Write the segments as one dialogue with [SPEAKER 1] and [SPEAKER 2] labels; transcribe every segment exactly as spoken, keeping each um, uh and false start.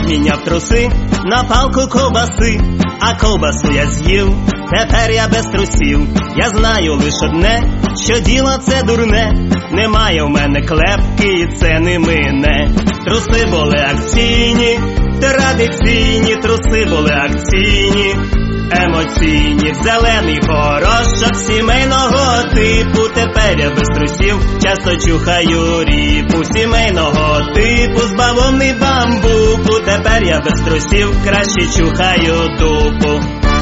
[SPEAKER 1] обміняв труси на палку ковбаси, а ковбасу я з'їв, тепер я без трусів. Я знаю лиш одне, що діло це дурне, немає в мене клепки і це не мине. Труси були акційні, традиційні, труси були акційні, емоційні, зелений горошок сімейного типу. Тепер я без трусів часто чухаю ріпу сімейного типу з бавовни бамбуку. Тепер я без трусів краще чухаю дупу.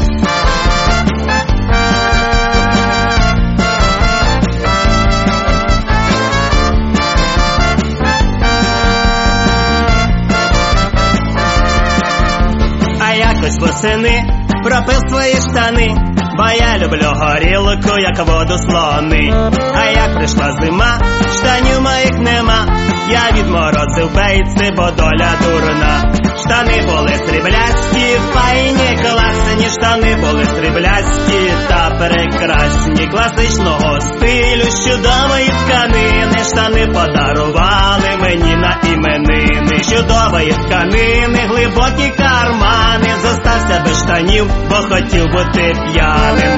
[SPEAKER 1] А якось восени пропив свої штани, бо я люблю горілку, як воду слони. А як прийшла зима, штанів моїх нема, я відморозив бейці, бо доля дурна. Штани були сріблясті, файні, класні, штани були сріблясті та прекрасні, класичного стилю, з чудової тканини. Штани подарували мені на іменини, чудової тканини, глибокі кармани. Зостався без штанів, бо хотів бути п'яним.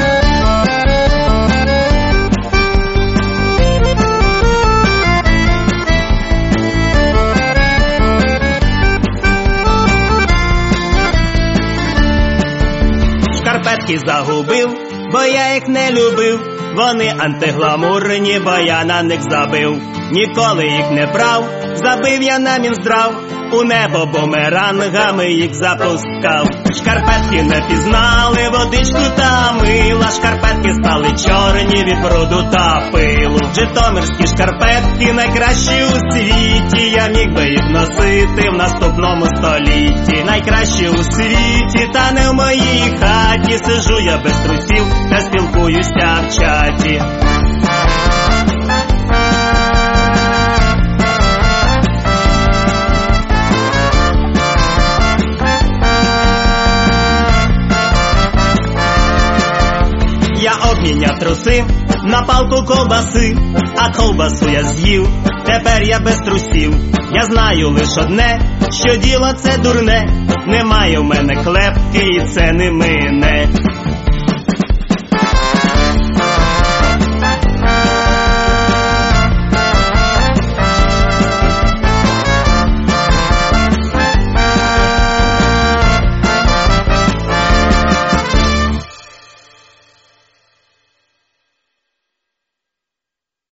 [SPEAKER 1] Шкарпетки загубив, бо я їх не любив, вони антигламурні, бо я на них забив. Ніколи їх не брав, забив я на Мінздрав, у небо бумерангами їх запускав. Шкарпетки не пізнали водичку та мила, шкарпетки стали чорні від бруду та пилу. Житомирські шкарпетки найкращі у світі, я міг би їх носити в наступному столітті. Найкращі у світі, та не в моїй хаті, сижу я без трусів та спілкуюся в чаті. Я обміняв труси на палку ковбаси, а ковбасу я з'їв, тепер я без трусів. Я знаю лиш одне, що діло це дурне, немає в мене клепки і це не мине.